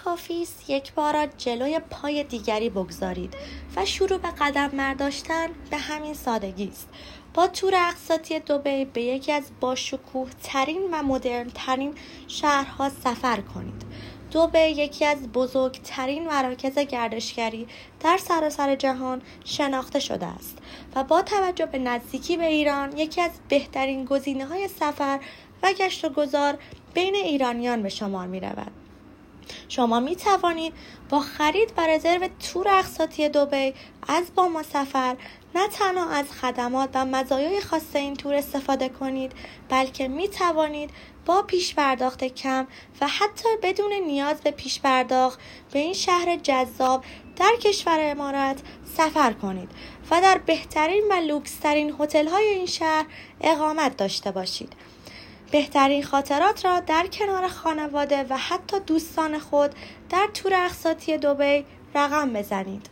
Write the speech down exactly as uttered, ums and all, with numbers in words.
کافی است یک بار جلوی پای دیگری بگذارید و شروع به قدم برداشتن به همین سادگی است. با تور اقساطی دبی به یکی از باشکوه ترین و مدرن ترین شهرها سفر کنید. دبی یکی از بزرگترین مراکز گردشگری در سراسر جهان شناخته شده است و با توجه به نزدیکی به ایران یکی از بهترین گزینه‌های سفر و گشت و گذار بین ایرانیان به شمار می رود. شما می توانید با خرید و رزرو تور اقساطی دبی از با ما سفر نه تنها از خدمات و مزایای خاص این تور استفاده کنید، بلکه می توانید با پیش پرداخت کم و حتی بدون نیاز به پیش پرداخت به این شهر جذاب در کشور امارات سفر کنید و در بهترین و لوکس‌ترین هتل‌های این شهر اقامت داشته باشید. بهترین خاطرات را در کنار خانواده و حتی دوستان خود در تور اقساطی دبی رقم بزنید.